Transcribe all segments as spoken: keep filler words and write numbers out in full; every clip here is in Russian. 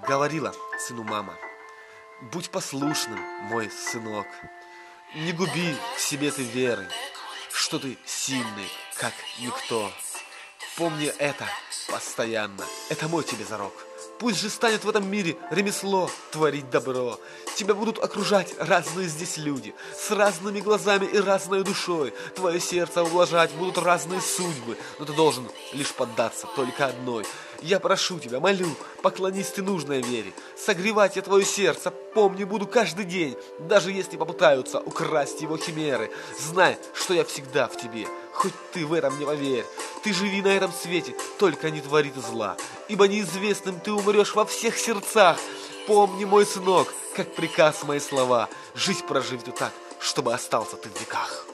Говорила сыну мама: будь послушным, мой сынок. Не губи в себе ты веры, что ты сильный, как никто. Помни это постоянно, это мой тебе зарок. Пусть же станет в этом мире ремесло творить добро. Тебя будут окружать разные здесь люди, с разными глазами и разной душой. Твое сердце ублажать будут разные судьбы, но ты должен лишь поддаться только одной. Я прошу тебя, молю, поклонись ты нужной вере. Согревать я твое сердце, помни, буду каждый день, даже если попытаются украсть его химеры. Знай, что я всегда в тебе, хоть ты в этом не поверь. Ты живи на этом свете, только не твори ты зла, ибо неизвестным ты умрешь во всех сердцах. Помни, мой сынок, как приказ мои слова, жизнь прожить так, чтобы остался ты в веках.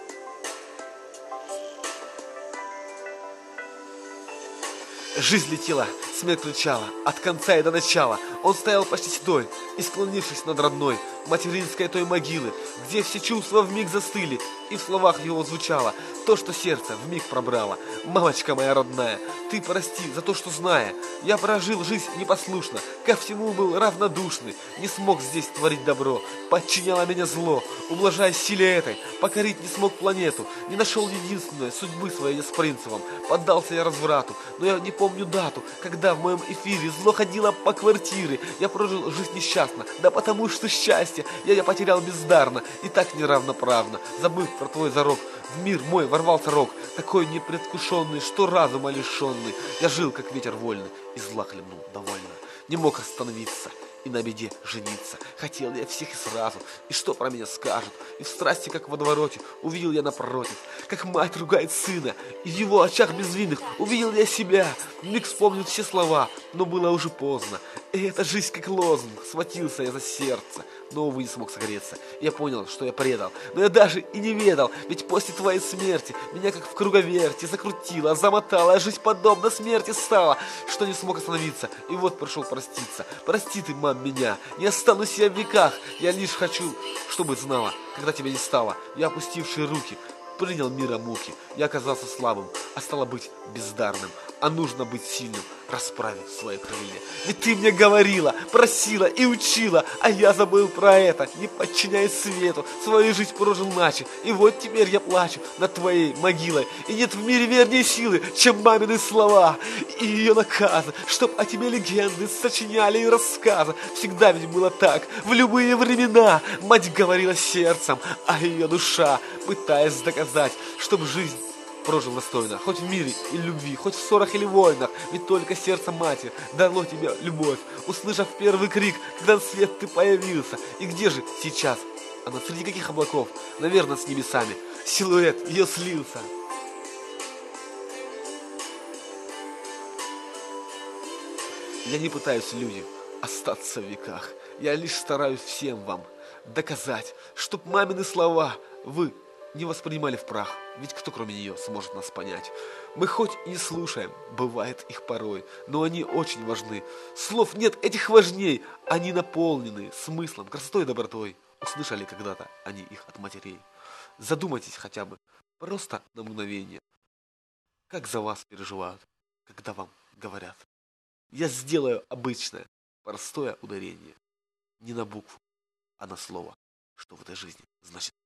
Жизнь летела, смерть кричала, от конца и до начала. Он стоял почти седой и, склонившись над родной материнской той могилы, где все чувства вмиг застыли, и в словах его звучало то, что сердце вмиг пробрало. Мамочка моя родная, ты прости за то, что, зная, я прожил жизнь непослушно, ко всему был равнодушный, не смог здесь творить добро, подчиняло меня зло, ублажая силе этой, покорить не смог планету, не нашел единственной судьбы своей с Принцевым, поддался я разврату, но я не помню дату, когда в моем эфире зло ходило по квартире. Я прожил жизнь несчастно, да потому что счастье я, я потерял бездарно и так неравноправно. Забыв про твой зарок, в мир мой ворвался рок, такой непредвкушенный, что разума лишенный. Я жил, как ветер вольный, и зла хлебнул довольно. Не мог остановиться и на беде жениться. Хотел я всех и сразу, и что про меня скажут. И в страсти, как в водовороте, увидел я напротив, как мать ругает сына, и в его очах безвинных увидел я себя. Миг вспомнил все слова, но было уже поздно. И эта жизнь как лозунг, схватился я за сердце, но, увы, не смог согреться. Я понял, что я предал, но я даже и не ведал, ведь после твоей смерти меня как в круговерти закрутило, замотало, а жизнь подобно смерти стала, что не смог остановиться, и вот пришел проститься. Прости ты, мам, меня, не останусь я в веках, я лишь хочу, чтобы знала, когда тебя не стало, я, опустившие руки, принял мира муки. Я оказался слабым, а стало быть бездарным, а нужно быть сильным, расправив свои крылья. Ведь ты мне говорила, просила и учила, а я забыл про это, не подчиняясь свету, свою жизнь прожил иначе. И вот теперь я плачу над твоей могилой, и нет в мире вернее силы, чем мамины слова и ее наказы, чтоб о тебе легенды сочиняли и рассказы. Всегда ведь было так, в любые времена. Мать говорила сердцем, а ее душа, пытаясь доказать, чтоб жизнь прожил достойно, хоть в мире и любви, хоть в ссорах или войнах, ведь только сердце матери дало тебе любовь, услышав первый крик, когда на свет ты появился. И где же сейчас она, среди каких облаков? Наверное, с небесами силуэт ее слился. Я не пытаюсь, люди, остаться в веках, я лишь стараюсь всем вам доказать, чтоб мамины слова вы не воспринимали в прах, ведь кто кроме нее сможет нас понять? Мы хоть и не слушаем, бывает их порой, но они очень важны. Слов нет, этих важней, они наполнены смыслом, красотой и добротой. Услышали когда-то они их от матерей? Задумайтесь хотя бы, просто на мгновение, как за вас переживают, когда вам говорят. Я сделаю обычное, простое ударение, не на букву, а на слово, что в этой жизни значит